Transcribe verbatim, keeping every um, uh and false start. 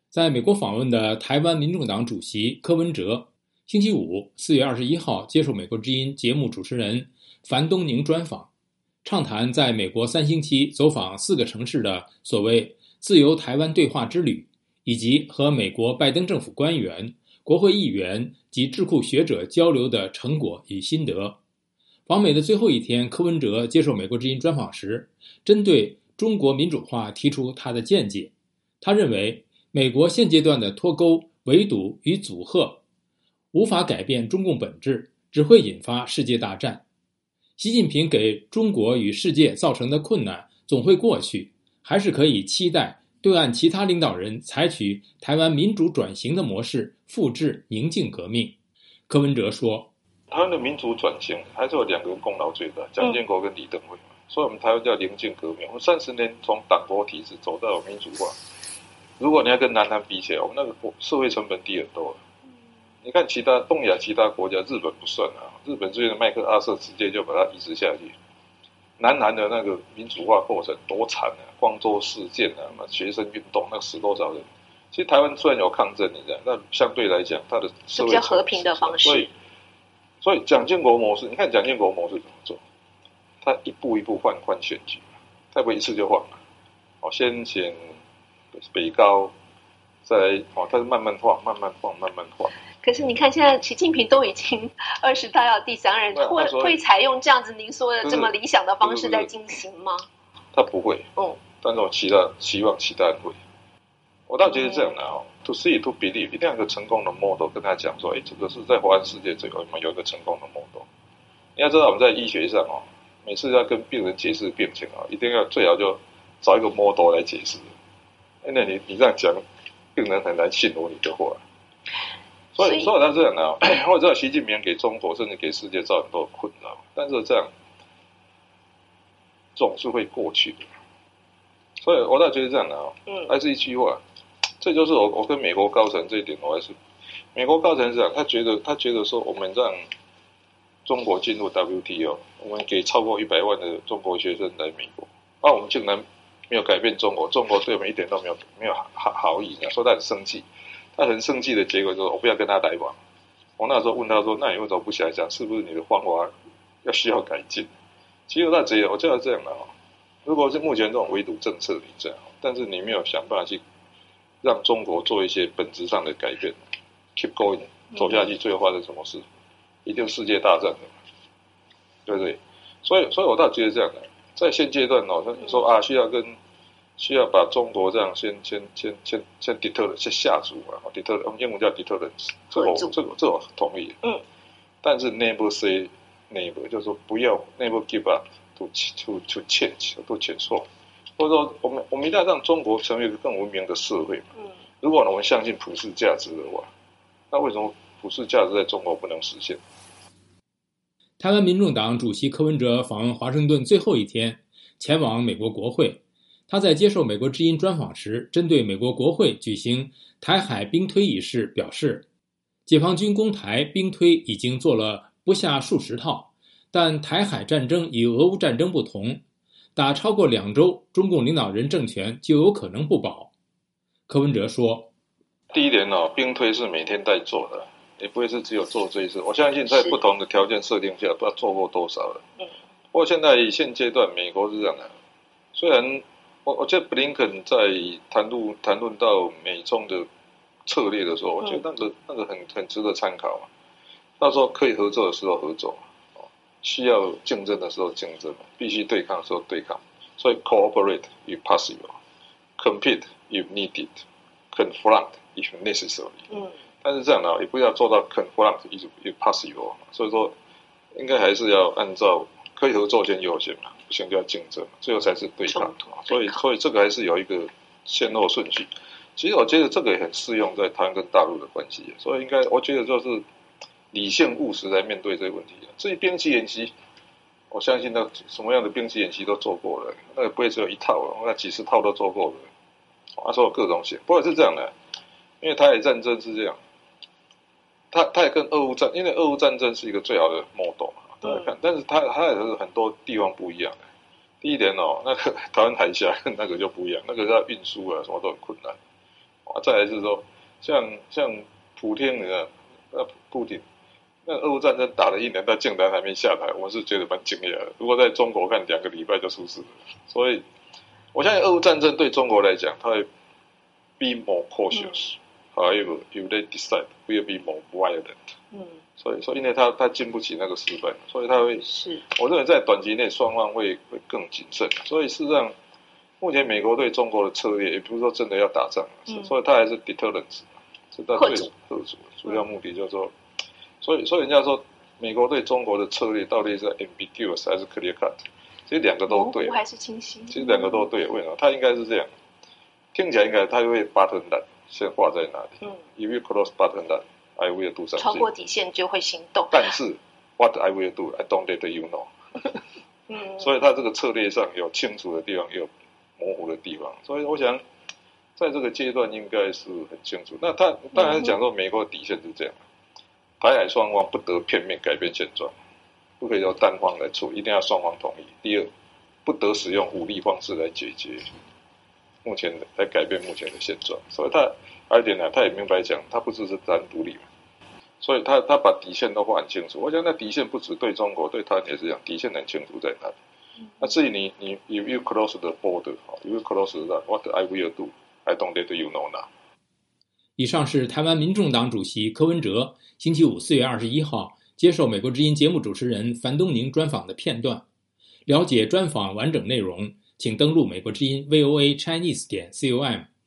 在美国访问的台湾民众党主席柯文哲，星期五四月二十一号接受美国之音节目主持人樊东宁专访，畅谈在美国三星期走访四个城市的所谓自由台湾对话之旅，以及和美国拜登政府官员、国会议员及智库学者交流的成果与心得。访美的最后一天，柯文哲接受美国之音专访时，针对中国民主化提出他的见解。他认为美国现阶段的脱钩、围堵与阻吓无法改变中共本质，只会引发世界大战。习近平给中国与世界造成的困难总会过去，还是可以期待对岸其他领导人采取台湾民主转型的模式，复制宁静革命。柯文哲说， 台湾的民主转型还是有两个人功劳最大，蒋经国跟李登辉，嗯、所以我们台湾叫宁静革命。我们三十年从党国体制走到民主化，如果你要跟南韩比起来，我们那个社会成本低很多。你看其他东亚其他国家，日本不算啊，日本最近的麦克阿瑟直接就把它移植下去。南韩的那个民主化过程多惨啊，光州事件啊，学生运动那死多少人。其实台湾虽然有抗争，你知道，但相对来讲，它的社会比较和平的方式。 所以，所以蒋经国模式，你看蒋经国模式怎么做？他一步一步换换选举，他不会一次就换了。哦，先选北高，再来哦，他是慢慢换，慢慢换，慢慢换。 可是你看，现在习近平都已经二十大要第三任，会会采用这样子您说的这么理想的方式在进行吗？ 他不会，嗯，但是我期待希望其他人会。我倒觉得这样的哦 ，to see to believe， 一定要有一个成功的 model 跟他讲说，哎，这个是在华人世界这个我们有一个成功的 model。你要知道我们在医学上哦，每次要跟病人解释病情啊，一定要最好就找一个 model 来解释。因为你你这样讲，病人很难信服你的话。所以，所以他这样的、啊，我知道习近平给中国甚至给世界造成很多困扰，但是这样总是会过去的。所以我倒觉得这样的、啊，嗯，还是一句话，这就是我我跟美国高层这一点，我还是美国高层是这样，他觉得他觉得说我们让中国进入 W T O， 我们给超过一百万的中国学生来美国，啊，我们竟然没有改变中国，中国对我们一点都没有没有好好意，说他很生气。他很生气的结果就是我不要跟他来往。我那时候问他说：“那你为什么不想想，是不是你的方法要需要改进？”其实他这样，我就要这样的哦。如果是目前这种围堵政策你这样，但是你没有想办法去让中国做一些本质上的改变 ，keep going 走下去，最后发生什么事？一定世界大战的，对不对？所以，所以我倒觉得这样的，在现阶段哦，你说啊，需要跟。需要把中国这样先先先先先 deter 先吓住啊 ，deter 我们英文叫 deterrence， 这个这个这个我同意。嗯，但是 never say never， 就是说不要 never give up to to to change to transform， 或者说我们我们一定要让中国成为一个更文明的社会嘛。嗯，如果呢我们相信普世价值的话，那为什么普世价值在中国不能实现？ 台湾民众党主席柯文哲访问华盛顿最后一天，前往美国国会。他在接受美国之音专访时，针对美国国会举行台海兵推一事表示，解放军攻台兵推已经做了不下数十套，但台海战争与俄乌战争不同，打超过两周，中共领导人政权就有可能不保。柯文哲说， 第一点哦，兵推是每天在做的，也不会是只有做这一次，我相信在不同的条件设定下，不知道做过多少了。嗯，不过现在现阶段美国是这样的，虽然我我觉得布林肯在谈论谈论到美中的策略的时候，我觉得那个那个很很值得参考啊。到时候可以合作的时候合作，需要竞争的时候竞争，必须对抗的时候对抗。所以 cooperate if possible，compete if needed，confront if necessary。嗯，但是这样呢，也不要做到 confront if if possible。所以说，应该还是要按照可以合作先优先嘛。不行就要竞争，最后才是对抗，所以所以这个还是有一个先后顺序。其实我觉得这个也很适用在台湾跟大陆的关系，所以应该我觉得就是理性务实来面对这个问题。至于兵棋演习，我相信那什么样的兵棋演习都做过了，那个不会只有一套了，那几十套都做过了。啊，说有各种险，不过是这样的，因为台海战争是这样，它它也跟俄乌战，因为俄乌战争是一个最好的 model。嗯、但是它它也是很多地方不一样的。第一点哦，那个台湾海峡那个就不一样，那个要运输啊什么都很困难。 啊，再来是说，像像普丁的呃普丁，那俄乌战争打了一年，他竟然还没下台，我是觉得蛮惊讶的。如果在中国看，两个礼拜就出事了。所以，我相信俄乌战争对中国来讲，它会 be more cautious。However, if they decide, will be more violent。嗯，所以说，因为他他经不起那个失败，所以他会是，我认为在短期内双方会会更谨慎。所以事实上，目前美国对中国的策略，也不是说真的要打仗，嗯、所以他还是 deterrence， 是他最特主主要目的，就是说，所以所以人家说，美国对中国的策略到底是 ambiguous 还是 clear cut？ 其实两个都对， 还是清晰。 其实两个都对，为什么？他应该是这样，听起来应该他会 button down， 先画在哪里？嗯 ，If you cross button down。I will do something。 超过底线就会行动。 但是 ，What I will do, I don't let you know 嗯。所以他这个策略上有清楚的地方，也有模糊的地方。所以我想，在这个阶段应该是很清楚。那他当然讲说，美国的底线是这样：台海双方不得片面改变现状，不可以由单方来处，一定要双方同意。第二，不得使用武力方式来解决目前的来改变目前的现状。所以他还有一点呢，他也明白讲，他不支持单独立嘛。所以他他把底线都画很清楚，我想那底线不只对中国，对他也是这样，底线很清楚在哪里。嗯、那至于你你 if you cross the border， if you cross that what I will do, I don't let you know now。 以上是台湾民众党主席柯文哲星期五四月二十一号接受美国之音节目主持人樊东宁专访的片段。了解专访完整内容，请登录美国之音 V O A Chinese 点 com。